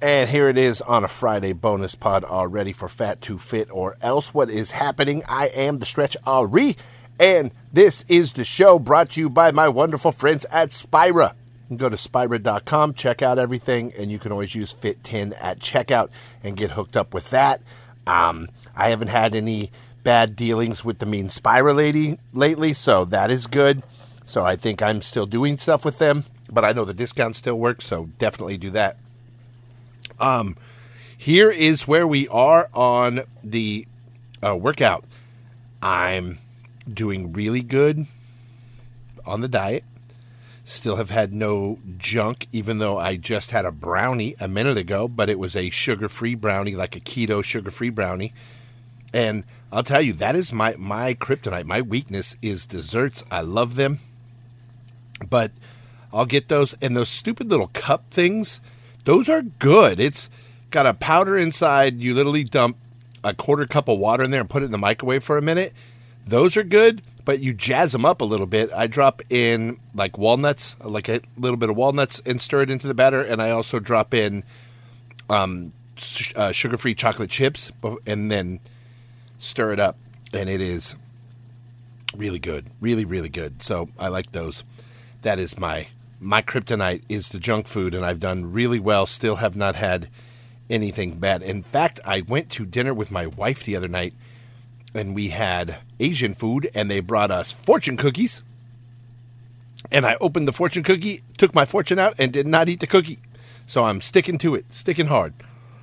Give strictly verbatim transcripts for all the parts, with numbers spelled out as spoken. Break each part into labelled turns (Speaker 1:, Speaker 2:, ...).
Speaker 1: And here it is on a Friday bonus pod already for Fat to Fit or Else. What is happening? I am the Stretch Ari, and this is the show brought to you by my wonderful friends at Spira. You can go to spira dot com, check out everything, and you can always use Fit ten at checkout and get hooked up with that. Um, I haven't had any bad dealings with the mean Spira lady lately, so that is good. So I think I'm still doing stuff with them, but I know the discount still works, so definitely do that. Um, here is where we are on the uh, workout. I'm doing really good on the diet. Still have had no junk, even though I just had a brownie a minute ago, but it was a sugar-free brownie, like a keto sugar-free brownie. And I'll tell you, that is my, my kryptonite. My weakness is desserts. I love them. But I'll get those. And those stupid little cup things, those are good. It's got a powder inside. You literally dump a quarter cup of water in there and put it in the microwave for a minute. Those are good. But you jazz them up a little bit. I drop in like walnuts, like a little bit of walnuts, and stir it into the batter. And I also drop in um, sh- uh, sugar-free chocolate chips, and then stir it up. And it is really good, really, really good. So I like those. That is my my kryptonite is the junk food, and I've done really well. Still have not had anything bad. In fact, I went to dinner with my wife the other night, and we had Asian food, and they brought us fortune cookies. And I opened the fortune cookie, took my fortune out, and did not eat the cookie. So I'm sticking to it, sticking hard.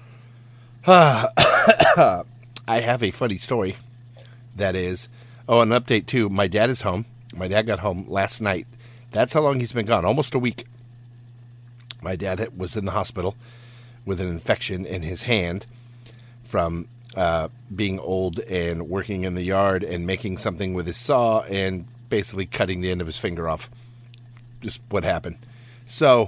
Speaker 1: I have a funny story. That is, oh, an update too. My dad is home. My dad got home last night. That's how long he's been gone, almost a week. My dad was in the hospital with an infection in his hand from Uh, being old and working in the yard and making something with his saw and basically cutting the end of his finger off. Just what happened. So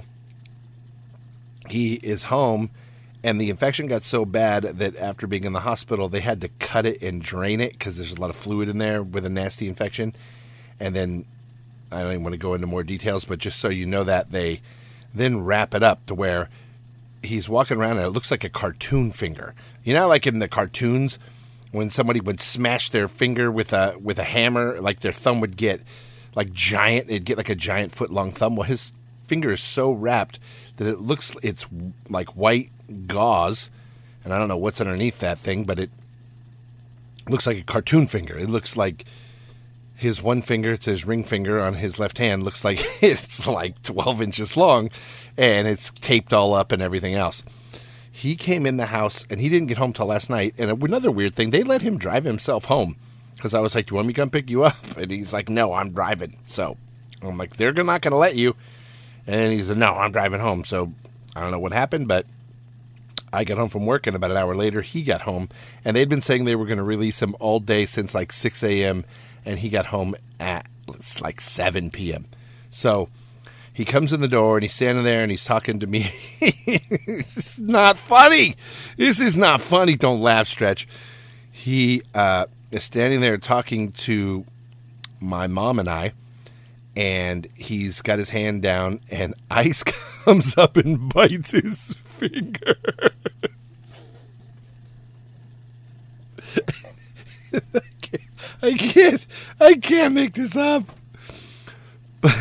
Speaker 1: he is home, and the infection got so bad that after being in the hospital, they had to cut it and drain it because there's a lot of fluid in there with a nasty infection. And then I don't even want to go into more details, but just so you know that, they then wrap it up to where he's walking around and it looks like a cartoon finger. You know, like in the cartoons, when somebody would smash their finger with a with a hammer, like their thumb would get like giant, it'd get like a giant foot long thumb. Well, his finger is so wrapped that it looks, it's like white gauze, and I don't know what's underneath that thing, but it looks like a cartoon finger. It looks like his one finger, it's his ring finger on his left hand, looks like it's like twelve inches long, and it's taped all up and everything else. He came in the house, and he didn't get home till last night. And another weird thing, they let him drive himself home. Because I was like, do you want me to come pick you up? And he's like, no, I'm driving. So I'm like, they're not going to let you. And he said, no, I'm driving home. So I don't know what happened, but I got home from work, and about an hour later, he got home. And they'd been saying they were going to release him all day since like six a.m., and he got home at it's like seven p.m. So he comes in the door, and he's standing there, and he's talking to me. This is not funny. This is not funny. Don't laugh, Stretch. He uh, is standing there talking to my mom and I, and he's got his hand down, and ice comes up and bites his finger. I can't, I can't, I can't make this up. But,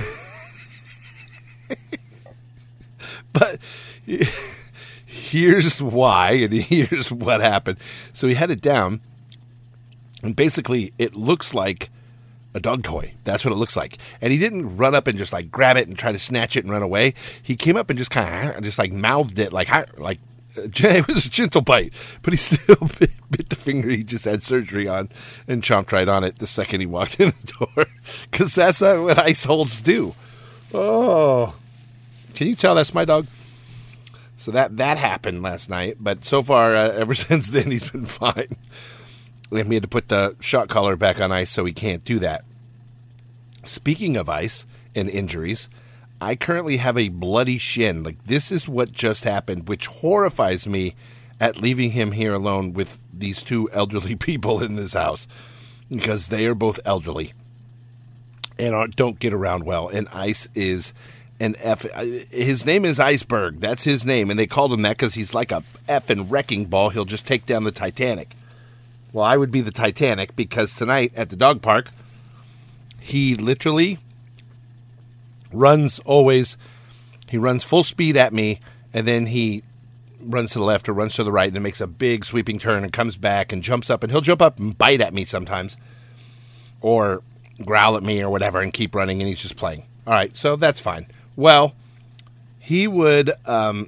Speaker 1: but here's why, and here's what happened. So he had it down, and basically it looks like a dog toy. That's what it looks like. And he didn't run up and just like grab it and try to snatch it and run away. He came up and just kind of just like mouthed it like like it was a gentle bite, but he still bit, bit the finger he just had surgery on and chomped right on it the second he walked in the door, because that's what ice holds do. Oh, can you tell that's my dog? So that that happened last night, but so far uh, ever since then he's been fine. And we had to put the shock collar back on ice, so he can't do that. Speaking of ice and injuries, I currently have a bloody shin. Like, this is what just happened, which horrifies me at leaving him here alone with these two elderly people in this house, because they are both elderly and are, don't get around well. And ice is an F. His name is Iceberg. That's his name, and they called him that because he's like a effing wrecking ball. He'll just take down the Titanic. Well, I would be the Titanic because tonight at the dog park, he literally runs always. He runs full speed at me, and then he runs to the left or runs to the right, and then makes a big sweeping turn and comes back and jumps up, and he'll jump up and bite at me sometimes, or growl at me or whatever, and keep running, and he's just playing. All right, so that's fine. Well, he would um,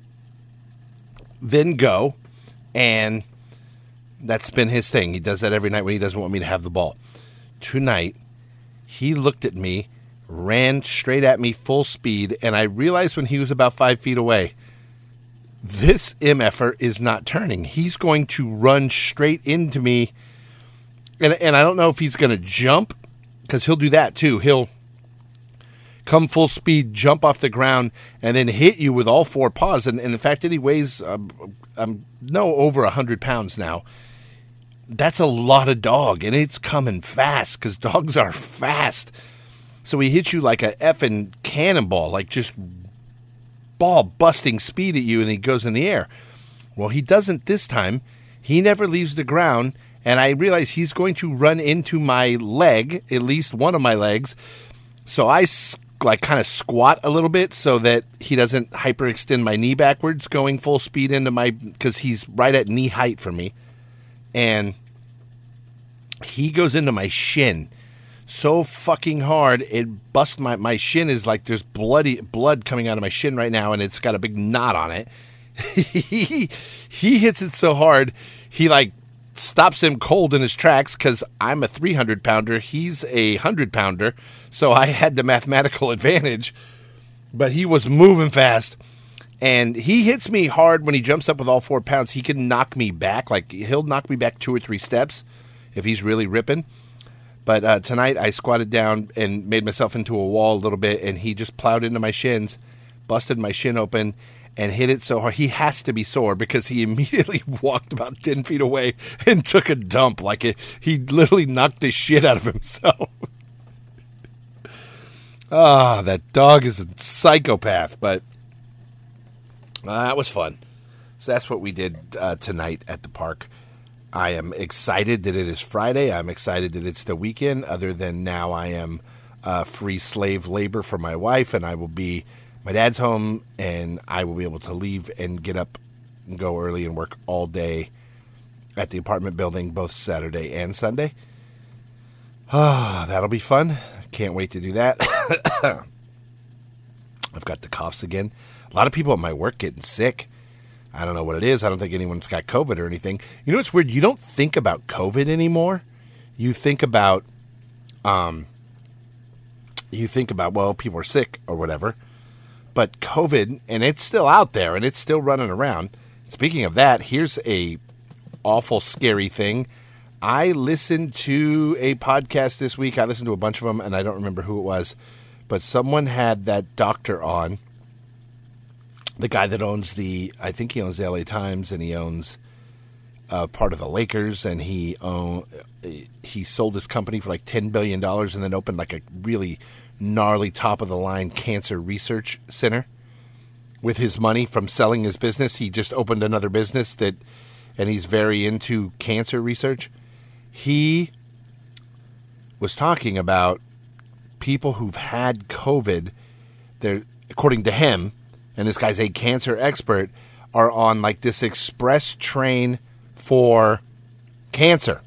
Speaker 1: then go, and that's been his thing. He does that every night when he doesn't want me to have the ball. Tonight, he looked at me, ran straight at me full speed, and I realized when he was about five feet away, this M F R is not turning. He's going to run straight into me, and, and I don't know if he's going to jump, because he'll do that too. He'll come full speed, jump off the ground, and then hit you with all four paws. And, and in fact, he weighs um, um, no over one hundred pounds now. That's a lot of dog, and it's coming fast because dogs are fast. So he hits you like a effing cannonball, like just ball busting speed at you, and he goes in the air. Well, he doesn't this time. He never leaves the ground, and I realize he's going to run into my leg, at least one of my legs. So I like kind of squat a little bit so that he doesn't hyperextend my knee backwards, going full speed into my, because he's right at knee height for me. And he goes into my shin so fucking hard, it busts my, my shin is like there's bloody blood coming out of my shin right now, and it's got a big knot on it. he, he hits it so hard, he like stops him cold in his tracks because I'm a three hundred pounder. He's a one hundred pounder. So I had the mathematical advantage. But he was moving fast. And he hits me hard when he jumps up with all four pounds. He can knock me back. Like, he'll knock me back two or three steps if he's really ripping. But uh, tonight I squatted down and made myself into a wall a little bit. And he just plowed into my shins, busted my shin open, and hit it so hard. He has to be sore because he immediately walked about ten feet away and took a dump. Like it, he literally knocked the shit out of himself. Ah, oh, that dog is a psychopath, but uh, that was fun. So that's what we did uh, tonight at the park. I am excited that it is Friday. I'm excited that it's the weekend, other than now I am uh, free slave labor for my wife, and I will be... My dad's home, and I will be able to leave and get up and go early and work all day at the apartment building, both Saturday and Sunday. Ah, oh, that'll be fun. Can't wait to do that. I've got the coughs again. A lot of people at my work getting sick. I don't know what it is. I don't think anyone's got COVID or anything. You know what's weird? You don't think about COVID anymore. You think about, um, you think about, well, people are sick or whatever. But COVID, and it's still out there, and it's still running around. Speaking of that, here's a awful, scary thing. I listened to a podcast this week. I listened to a bunch of them, and I don't remember who it was. But someone had that doctor on, the guy that owns the, I think he owns the L A Times, and he owns uh, part of the Lakers, and he own, he sold his company for like ten billion dollars and then opened like a really gnarly top-of-the-line cancer research center with his money from selling his business. He just opened another business that, and he's very into cancer research. He was talking about people who've had COVID. They're, according to him, and this guy's a cancer expert, are on like this express train for cancer.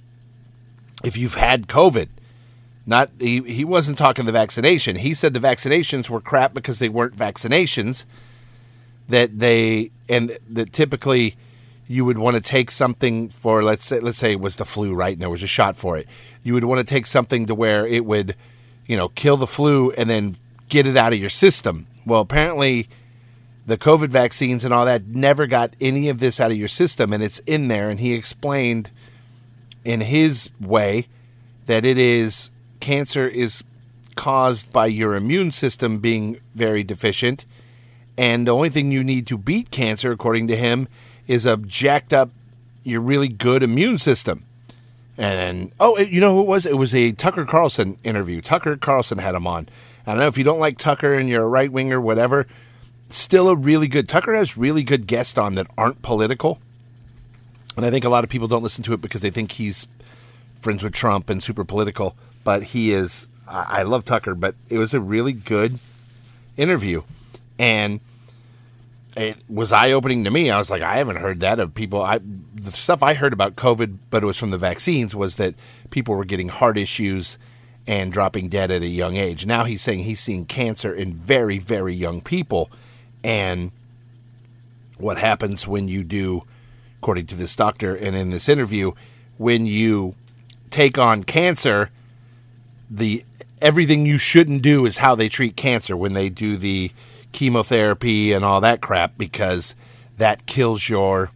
Speaker 1: If you've had COVID. Not he, he wasn't talking the vaccination. He said the vaccinations were crap because they weren't vaccinations. That they and that typically you would want to take something for, let's say let's say it was the flu, right? And there was a shot for it. You would want to take something to where it would, you know, kill the flu and then get it out of your system. Well, apparently the COVID vaccines and all that never got any of this out of your system, and it's in there. And he explained in his way that it is. Cancer is caused by your immune system being very deficient, and the only thing you need to beat cancer, according to him, is a jacked up, your really good immune system. And oh, you know who it was? It was a Tucker Carlson interview. Tucker Carlson had him on, I don't know if you don't like Tucker and you're a right winger, whatever. Still a really good. Tucker has really good guests on that aren't political. And I think a lot of people don't listen to it because they think he's friends with Trump and super political. But he is. I love Tucker, but it was a really good interview. And it was eye-opening to me. I was like, I haven't heard that of people. I, the stuff I heard about COVID, but it was from the vaccines, was that people were getting heart issues and dropping dead at a young age. Now he's saying he's seeing cancer in very, very young people. And what happens when you do, according to this doctor and in this interview, when you take on cancer, the everything you shouldn't do is how they treat cancer when they do the chemotherapy and all that crap, because that kills your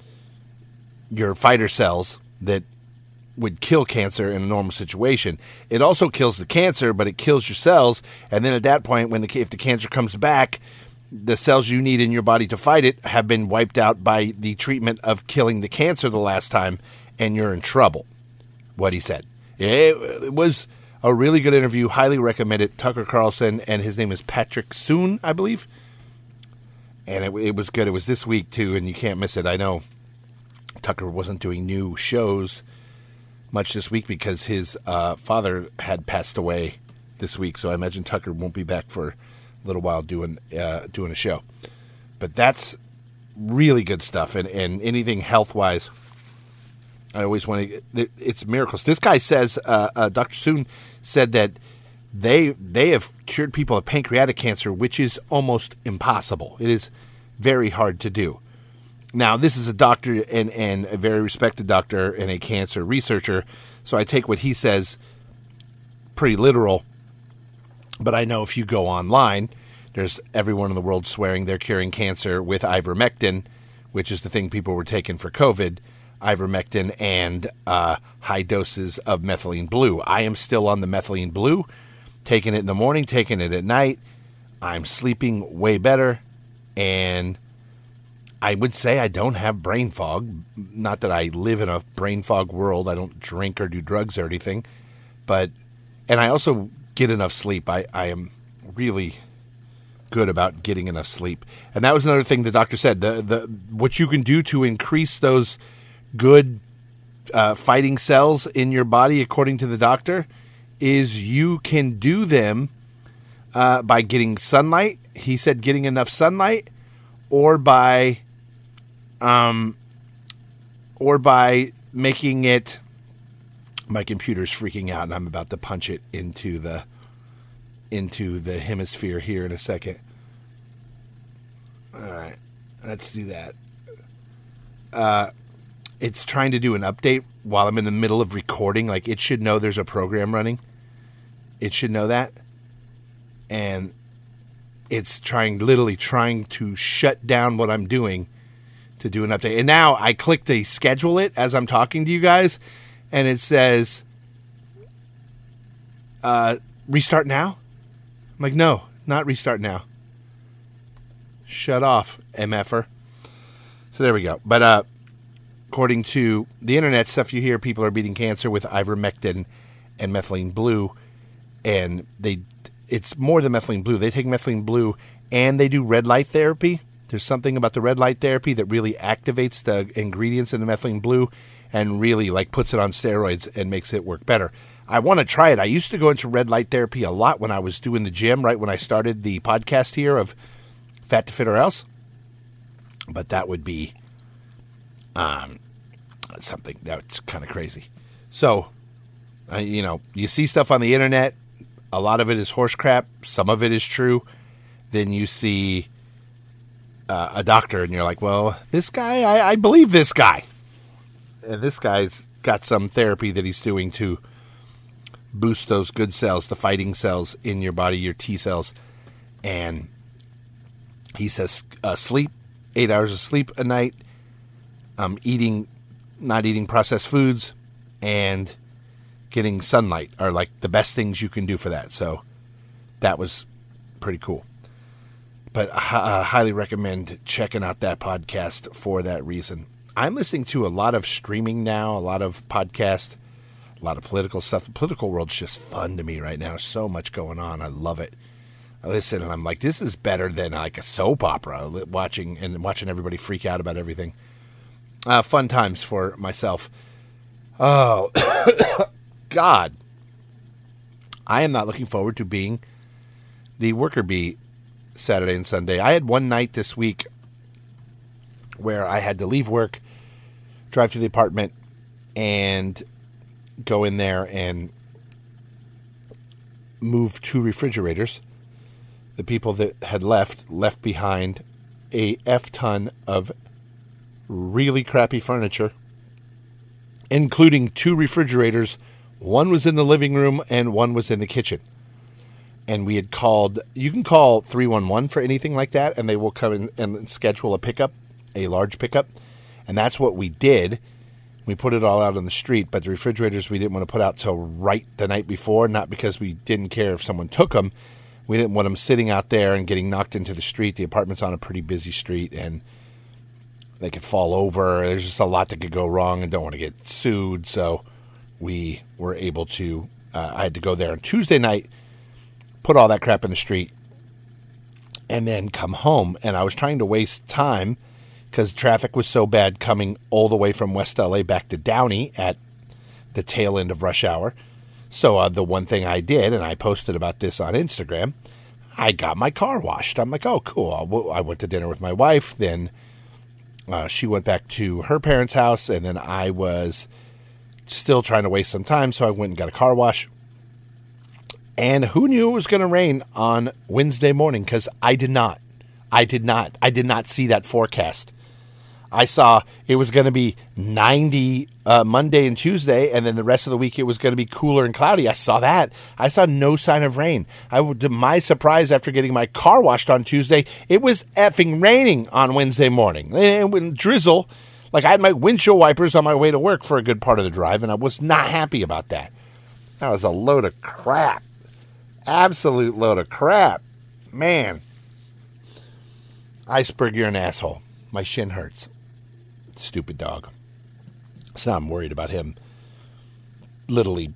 Speaker 1: your fighter cells that would kill cancer in a normal situation. It also kills the cancer, but it kills your cells. And then at that point, when the, if the cancer comes back, the cells you need in your body to fight it have been wiped out by the treatment of killing the cancer the last time, and you're in trouble. What he said. It, it was a really good interview. Highly recommend it. Tucker Carlson, and his name is Patrick Soon, I believe. And it, it was good. It was this week, too, and you can't miss it. I know Tucker wasn't doing new shows much this week because his uh, father had passed away this week, so I imagine Tucker won't be back for a little while doing uh, doing a show. But that's really good stuff, and, and anything health-wise, I always want to. It's miracles. This guy says, uh, uh, Doctor Soon said that they they have cured people of pancreatic cancer, which is almost impossible. It is very hard to do. Now, this is a doctor and, and a very respected doctor and a cancer researcher, so I take what he says pretty literal. But I know if you go online, there's everyone in the world swearing they're curing cancer with ivermectin, which is the thing people were taking for COVID. Ivermectin and uh, high doses of methylene blue. I am still on the methylene blue, taking it in the morning, taking it at night. I'm sleeping way better, and I would say I don't have brain fog. Not that I live in a brain fog world. I don't drink or do drugs or anything, but and I also get enough sleep. I, I am really good about getting enough sleep, and that was another thing the doctor said. The the what you can do to increase those good uh, fighting cells in your body, according to the doctor, is you can do them uh, by getting sunlight. He said getting enough sunlight, or by, um, or by making it. My computer's freaking out, and I'm about to punch it into the into the hemisphere here in a second. All right, let's do that. Uh. It's trying to do an update while I'm in the middle of recording. Like, it should know there's a program running. It should know that. And it's trying, literally trying to shut down what I'm doing to do an update. And now I click to schedule it as I'm talking to you guys, and it says, uh, restart now? I'm like, no, not restart now. Shut off, M F R. So there we go. But, uh, according to the internet stuff you hear, people are beating cancer with ivermectin and methylene blue, and they it's more than methylene blue. They take methylene blue and they do red light therapy. There's something about the red light therapy that really activates the ingredients in the methylene blue and really like puts it on steroids and makes it work better. I want to try it. I used to go into red light therapy a lot when I was doing the gym, right when I started the podcast here of Fat to Fit or Else. But that would be um, something that's kind of crazy. So, uh, you know, you see stuff on the internet. A lot of it is horse crap. Some of it is true. Then you see uh, a doctor and you're like, well, this guy, I, I believe this guy. And this guy's got some therapy that he's doing to boost those good cells, the fighting cells in your body, your T cells. And he says uh, sleep, eight hours of sleep a night, um, eating, not eating processed foods, and getting sunlight are like the best things you can do for that. So that was pretty cool. But I uh, highly recommend checking out that podcast for that reason. I'm listening to a lot of streaming now, a lot of podcasts, A lot of political stuff. The political world's just fun to me right now. So much going on. I love it. I listen and I'm like, this is better than like a soap opera, watching and watching everybody freak out about everything. Uh, fun times for myself. Oh, God. I am not looking forward to being the worker bee Saturday and Sunday. I had one night this week where I had to leave work, drive to the apartment, and go in there and move two refrigerators. The people that had left, left behind a F-ton of really crappy furniture, including two refrigerators. One was in the living room and one was in the kitchen. And we had called, you can call three one one for anything like that, and they will come in and schedule a pickup, a large pickup. And that's what we did. We put it all out on the street, but the refrigerators we didn't want to put out till right the night before, not because we didn't care if someone took them. We didn't want them sitting out there and getting knocked into the street. The apartment's on a pretty busy street, and they could fall over. There's just a lot that could go wrong, and don't want to get sued. So we were able to, uh, I had to go there on Tuesday night, put all that crap in the street, and then come home. And I was trying to waste time because traffic was so bad coming all the way from West L A back to Downey at the tail end of rush hour. So uh, the one thing I did, and I posted about this on Instagram, I got my car washed. I'm like, oh, cool. I went to dinner with my wife. Then uh, she went back to her parents' house, and then I was still trying to waste some time, so I went and got a car wash. And who knew it was going to rain on Wednesday morning? Because I did not. I did not. I did not see that forecast. I saw it was going to be ninety uh, Monday and Tuesday, and then the rest of the week it was going to be cooler and cloudy. I saw that. I saw no sign of rain. I, to my surprise, after getting my car washed on Tuesday, it was effing raining on Wednesday morning. And when drizzle, like I had my windshield wipers on my way to work for a good part of the drive, and I was not happy about that. That was a load of crap. Absolute load of crap. Man. Iceberg, you're an asshole. My shin hurts. Stupid dog. So now I'm worried about him literally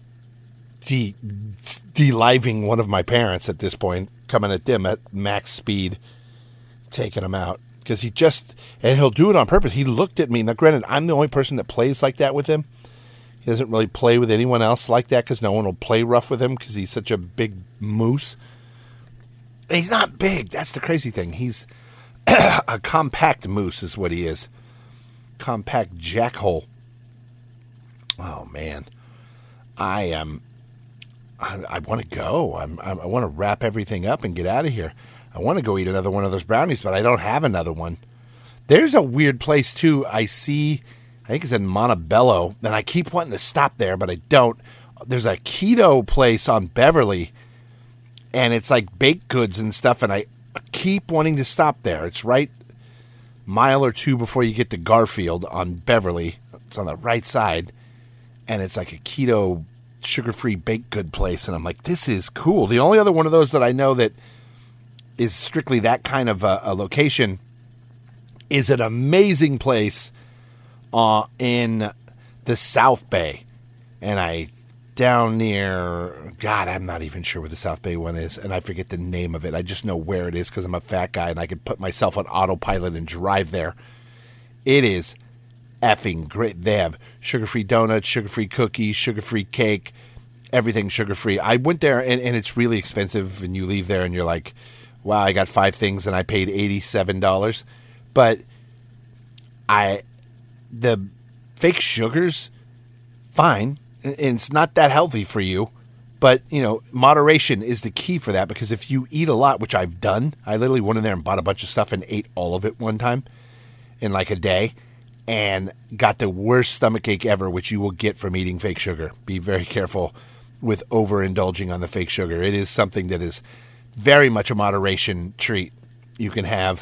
Speaker 1: de- deliving one of my parents at this point, coming at them at max speed, taking him out. Because he just, and he'll do it on purpose. He looked at me. Now, granted, I'm the only person that plays like that with him. He doesn't really play with anyone else like that because no one will play rough with him because he's such a big moose. He's not big. That's the crazy thing. He's a compact moose is what he is. Compact jackhole. Oh, man. I am... I, I want to go. I'm, I, I want to wrap everything up and get out of here. I want to go eat another one of those brownies, but I don't have another one. There's a weird place, too. I see... I think it's in Montebello, and I keep wanting to stop there, but I don't. There's a keto place on Beverly, and it's like baked goods and stuff, and I keep wanting to stop there. It's right a mile or two before you get to Garfield on Beverly. It's on the right side, and it's like a keto, sugar-free baked good place, and I'm like, this is cool. The only other one of those that I know that is strictly that kind of a, a location is an amazing place Uh, in the South Bay, and I down near, God, I'm not even sure where the South Bay one is, and I forget the name of it. I just know where it is because I'm a fat guy and I could put myself on autopilot and drive there. It is effing great. They have sugar-free donuts, sugar-free cookies, sugar-free cake, everything sugar-free. I went there, and, and it's really expensive, and you leave there and you're like, wow, I got five things and I paid eighty-seven dollars. But I... the fake sugars, fine. It's not that healthy for you. But, you know, moderation is the key for that. Because if you eat a lot, which I've done, I literally went in there and bought a bunch of stuff and ate all of it one time in like a day. And got the worst stomachache ever, which you will get from eating fake sugar. Be very careful with overindulging on the fake sugar. It is something that is very much a moderation treat. You can have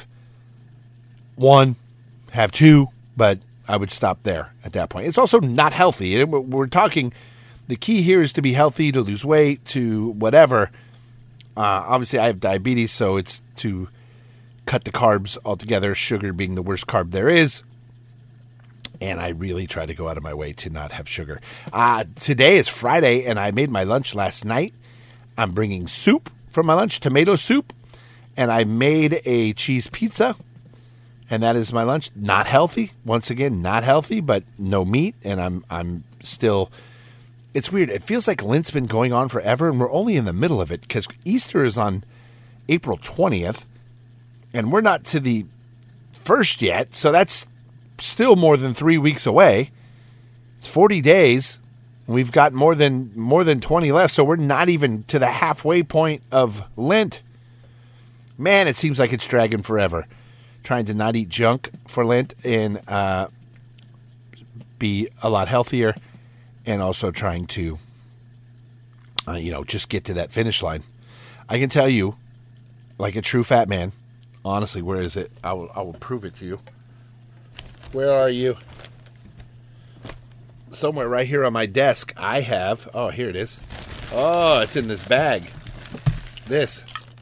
Speaker 1: one, have two, but I would stop there at that point. It's also not healthy. We're talking, the key here is to be healthy, to lose weight, to whatever. Uh, obviously, I have diabetes, so it's to cut the carbs altogether, sugar being the worst carb there is. And I really try to go out of my way to not have sugar. Uh, today is Friday, and I made my lunch last night. I'm bringing soup for my lunch, tomato soup. And I made a cheese pizza. And that is my lunch. Not healthy. Once again, not healthy, but no meat. And I'm I'm still... It's weird. It feels like Lent's been going on forever, and we're only in the middle of it because Easter is on April twentieth, and we're not to the first yet, so that's still more than three weeks away. It's forty days, and we've got more than more than twenty left, so we're not even to the halfway point of Lent. Man, it seems like it's dragging forever. Trying to not eat junk for Lent and uh, be a lot healthier. And also trying to, uh, you know, just get to that finish line. I can tell you, like a true fat man, honestly, where is it? I will, I will prove it to you. Where are you? Somewhere right here on my desk, I have, oh, here it is. Oh, it's in this bag. This.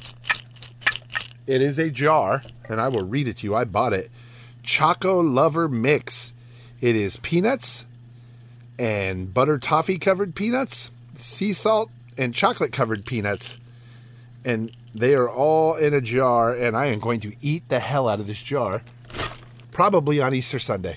Speaker 1: It is a jar, and I will read it to you. I bought it. Choco Lover Mix. It is peanuts and butter toffee covered peanuts, sea salt, and chocolate covered peanuts. And they are all in a jar, and I am going to eat the hell out of this jar, probably on Easter Sunday.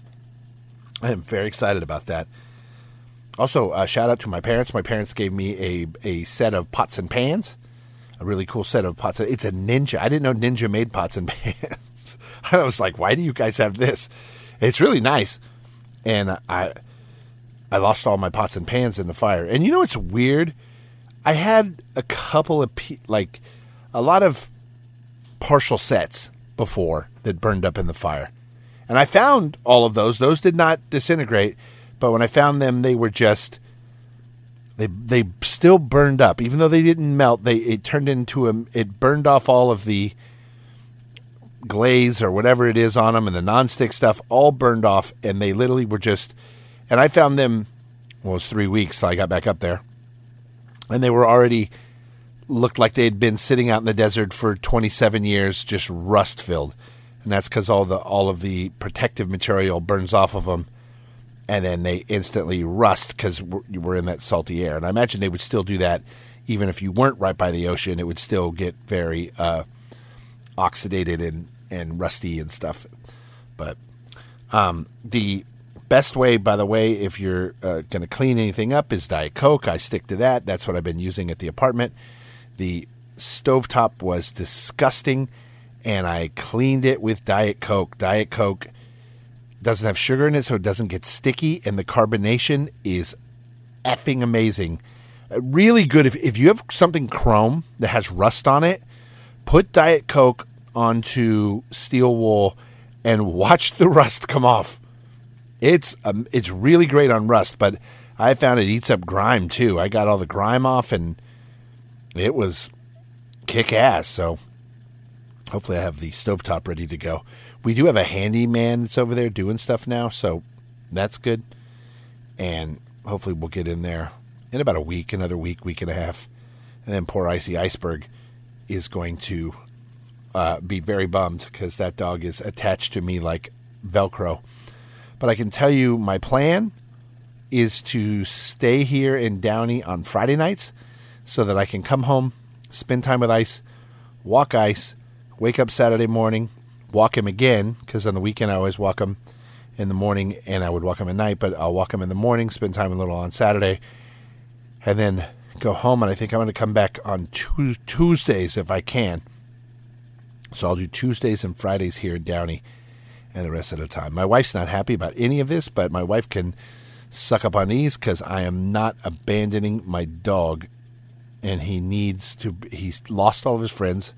Speaker 1: I am very excited about that. Also, uh, shout out to my parents. My parents gave me a, a set of pots and pans, a really cool set of pots. It's a Ninja. I didn't know Ninja made pots and pans. I was like, why do you guys have this? It's really nice. And I... I lost all my pots and pans in the fire. And you know what's weird? I had a couple of, like, a lot of partial sets before that burned up in the fire. And I found all of those. Those did not disintegrate. But when I found them, they were just, they they still burned up. Even though they didn't melt, they it turned into a, it burned off all of the glaze or whatever it is on them. And the nonstick stuff all burned off. And they literally were just... And I found them, well, it was three weeks till I got back up there. And they were already, looked like they'd been sitting out in the desert for twenty-seven years, just rust filled. And that's because all the all of the protective material burns off of them. And then they instantly rust because we're, we're in that salty air. And I imagine they would still do that even if you weren't right by the ocean. It would still get very uh, oxidated and, and rusty and stuff. But um, the... best way, by the way, if you're uh, going to clean anything up is Diet Coke. I stick to that. That's what I've been using at the apartment. The stovetop was disgusting, and I cleaned it with Diet Coke. Diet Coke doesn't have sugar in it, so it doesn't get sticky, and the carbonation is effing amazing. Uh, really good. If, if you have something chrome that has rust on it, put Diet Coke onto steel wool and watch the rust come off. It's um, it's really great on rust, but I found it eats up grime too. I got all the grime off, and it was kick-ass. So hopefully I have the stovetop ready to go. We do have a handyman that's over there doing stuff now, so that's good. And hopefully we'll get in there in about a week, another week, week and a half. And then poor Icy Iceberg is going to uh, be very bummed because that dog is attached to me like Velcro. But I can tell you my plan is to stay here in Downey on Friday nights so that I can come home, spend time with Ice, walk Ice, wake up Saturday morning, walk him again, because on the weekend I always walk him in the morning and I would walk him at night, but I'll walk him in the morning, spend time a little on Saturday, and then go home. And I think I'm going to come back on Tuesdays if I can. So I'll do Tuesdays and Fridays here in Downey. And the rest of the time. My wife's not happy about any of this, but my wife can suck up on these because I am not abandoning my dog. And he needs to, he's lost all of his friends,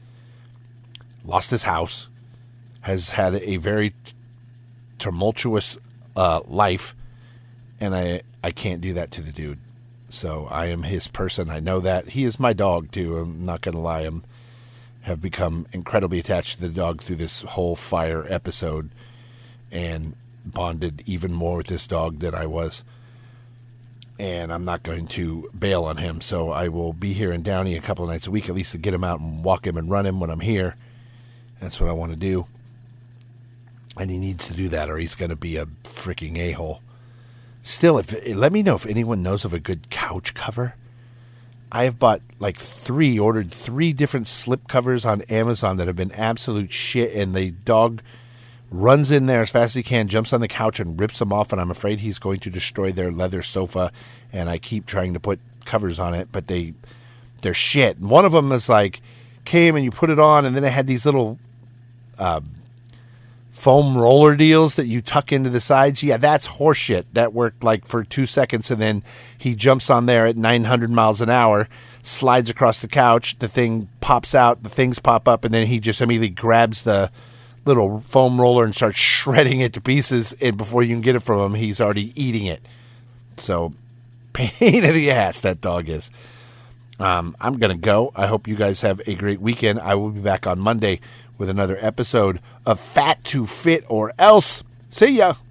Speaker 1: lost his house, has had a very tumultuous uh, life, and I, I can't do that to the dude. So I am his person. I know that. He is my dog, too. I'm not going to lie. I'm have become incredibly attached to the dog through this whole fire episode and bonded even more with this dog than I was. And I'm not going to bail on him, so I will be here in Downey a couple of nights a week, at least to get him out and walk him and run him when I'm here. That's what I want to do. And he needs to do that or he's going to be a freaking a-hole. Still, if let me know if anyone knows of a good couch cover. I have bought like three, ordered three different slip covers on Amazon that have been absolute shit. And the dog runs in there as fast as he can, jumps on the couch and rips them off. And I'm afraid he's going to destroy their leather sofa. And I keep trying to put covers on it, but they, they're shit. And one of them is like, came and you put it on and then it had these little uh, foam roller deals that you tuck into the sides. Yeah, that's horseshit. That worked like for two seconds and then he jumps on there at nine hundred miles an hour, slides across the couch, the thing pops out, the things pop up, and then he just immediately grabs the little foam roller and starts shredding it to pieces, and before you can get it from him, he's already eating it. So, pain in the ass, that dog is. Um, I'm going to go. I hope you guys have a great weekend. I will be back on Monday with another episode of Fat to Fit or Else. See ya.